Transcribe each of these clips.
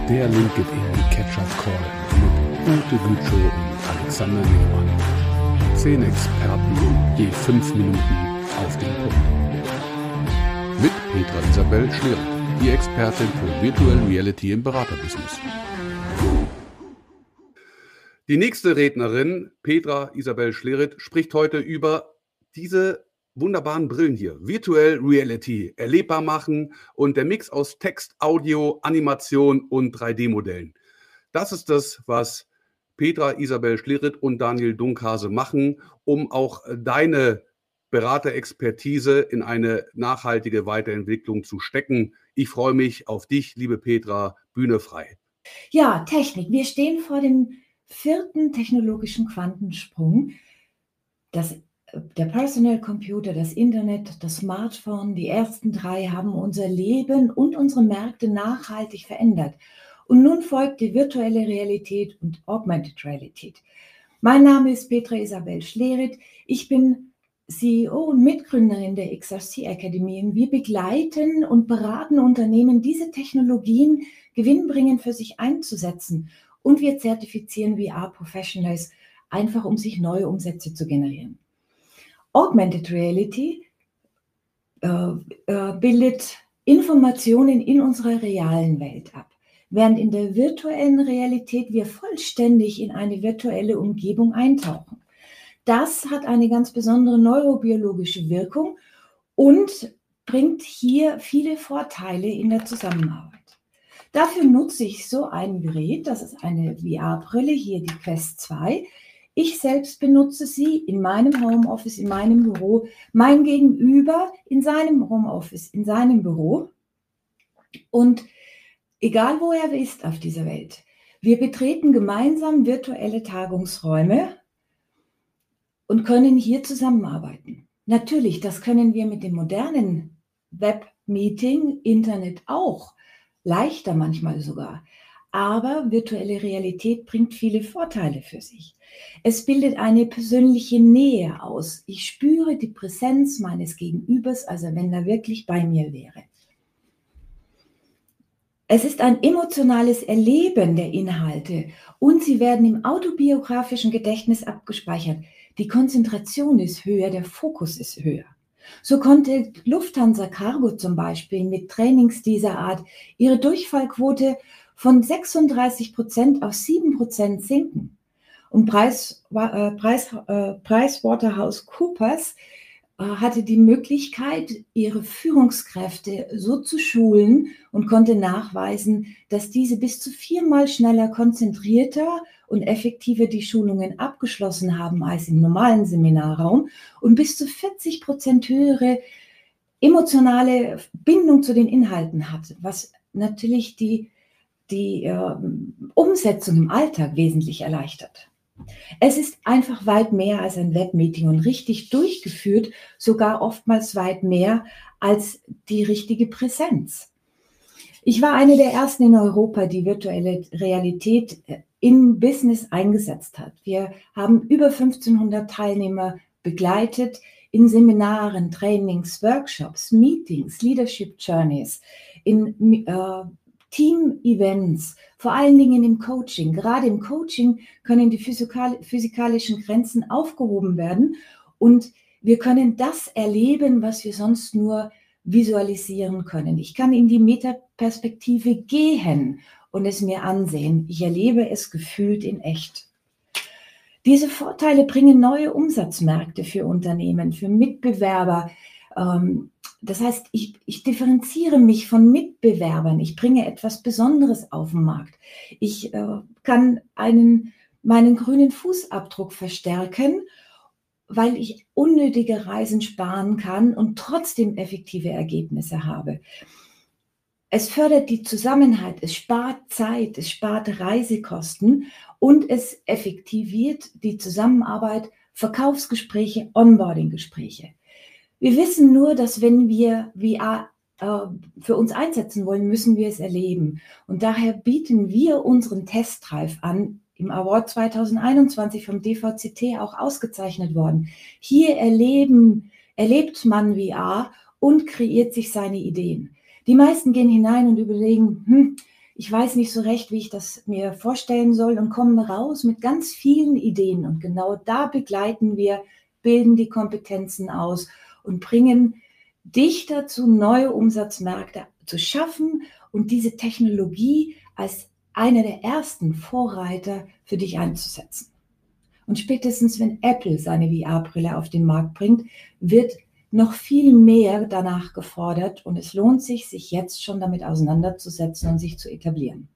Der LinkedIn Catch-up Call mit Ute Gütschow und Alexander Lehmann. 10 Experten, je 5 Minuten auf den Punkt. Mit Petra Isabel Schlerit, die Expertin für Virtual Reality im Beraterbusiness. Die nächste Rednerin, Petra Isabel Schlerit, spricht heute über diese wunderbaren Brillen hier. Virtual Reality, erlebbar machen und der Mix aus Text, Audio, Animation und 3D-Modellen. Das ist das, was Petra Isabel Schlerit und Daniel Dunkhase machen, um auch deine Beraterexpertise in eine nachhaltige Weiterentwicklung zu stecken. Ich freue mich auf dich, liebe Petra, Bühne frei. Ja, Technik. Wir stehen vor dem 4. technologischen Quantensprung. Der Personal Computer, das Internet, das Smartphone, die ersten 3 haben unser Leben und unsere Märkte nachhaltig verändert. Und nun folgt die virtuelle Realität und Augmented Realität. Mein Name ist Petra Isabel Schlerit. Ich bin CEO und Mitgründerin der XRC Academy. Und wir begleiten und beraten Unternehmen, diese Technologien gewinnbringend für sich einzusetzen. Und wir zertifizieren VR-Professionals, einfach um sich neue Umsätze zu generieren. Augmented Reality bildet Informationen in unserer realen Welt ab, während in der virtuellen Realität wir vollständig in eine virtuelle Umgebung eintauchen. Das hat eine ganz besondere neurobiologische Wirkung und bringt hier viele Vorteile in der Zusammenarbeit. Dafür nutze ich so ein Gerät, das ist eine VR-Brille, hier die Quest 2. Ich selbst benutze sie in meinem Homeoffice, in meinem Büro, mein Gegenüber in seinem Homeoffice, in seinem Büro. Und egal wo er ist auf dieser Welt, wir betreten gemeinsam virtuelle Tagungsräume und können hier zusammenarbeiten. Natürlich, das können wir mit dem modernen Webmeeting, Internet auch, leichter manchmal sogar. Aber virtuelle Realität bringt viele Vorteile für sich. Es bildet eine persönliche Nähe aus. Ich spüre die Präsenz meines Gegenübers, also wenn er wirklich bei mir wäre. Es ist ein emotionales Erleben der Inhalte und sie werden im autobiografischen Gedächtnis abgespeichert. Die Konzentration ist höher, der Fokus ist höher. So konnte Lufthansa Cargo zum Beispiel mit Trainings dieser Art ihre Durchfallquote von 36% auf 7% sinken. Und PricewaterhouseCoopers hatte die Möglichkeit, ihre Führungskräfte so zu schulen und konnte nachweisen, dass diese bis zu 4-mal schneller, konzentrierter und effektiver die Schulungen abgeschlossen haben als im normalen Seminarraum und bis zu 40% höhere emotionale Bindung zu den Inhalten hatte, was natürlich die Umsetzung im Alltag wesentlich erleichtert. Es ist einfach weit mehr als ein Webmeeting und richtig durchgeführt, sogar oftmals weit mehr als die richtige Präsenz. Ich war eine der ersten in Europa, die virtuelle Realität im Business eingesetzt hat. Wir haben über 1500 Teilnehmer begleitet in Seminaren, Trainings, Workshops, Meetings, Leadership Journeys, in Team-Events, vor allen Dingen im Coaching. Gerade im Coaching können die physikalischen Grenzen aufgehoben werden und wir können das erleben, was wir sonst nur visualisieren können. Ich kann in die Metaperspektive gehen und es mir ansehen. Ich erlebe es gefühlt in echt. Diese Vorteile bringen neue Umsatzmärkte für Unternehmen, für Mitbewerber. Das heißt, ich differenziere mich von Mitbewerbern. Ich bringe etwas Besonderes auf den Markt. Ich kann meinen grünen Fußabdruck verstärken, weil ich unnötige Reisen sparen kann und trotzdem effektive Ergebnisse habe. Es fördert die Zusammenhalt, es spart Zeit, es spart Reisekosten und es effektiviert die Zusammenarbeit, Verkaufsgespräche, Onboarding-Gespräche. Wir wissen nur, dass wenn wir VR für uns einsetzen wollen, müssen wir es erleben. Und daher bieten wir unseren Testdrive an, im Award 2021 vom DVCT auch ausgezeichnet worden. Hier erlebt man VR und kreiert sich seine Ideen. Die meisten gehen hinein und überlegen, ich weiß nicht so recht, wie ich das mir vorstellen soll und komme raus mit ganz vielen Ideen. Und genau da begleiten wir, bilden die Kompetenzen aus und bringen dich dazu, neue Umsatzmärkte zu schaffen und diese Technologie als einer der ersten Vorreiter für dich einzusetzen. Und spätestens, wenn Apple seine VR-Brille auf den Markt bringt, wird noch viel mehr danach gefordert und es lohnt sich, sich jetzt schon damit auseinanderzusetzen und sich zu etablieren.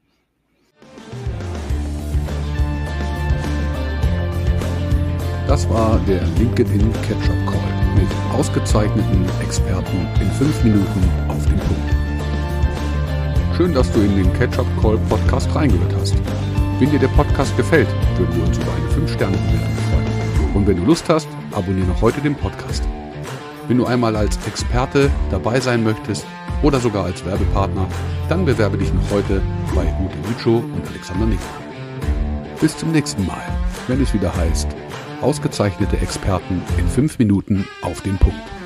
Das war der LinkedIn Catch-up Call mit ausgezeichneten Experten in 5 Minuten auf den Punkt. Schön, dass du in den Catch-up Call Podcast reingehört hast. Wenn dir der Podcast gefällt, würden wir uns über eine 5-Sterne-Bewertung freuen. Und wenn du Lust hast, abonniere noch heute den Podcast. Wenn du einmal als Experte dabei sein möchtest oder sogar als Werbepartner, dann bewerbe dich noch heute bei Ute Lütschow und Alexander Nick. Bis zum nächsten Mal, wenn es wieder heißt, ausgezeichnete Experten in 5 Minuten auf den Punkt.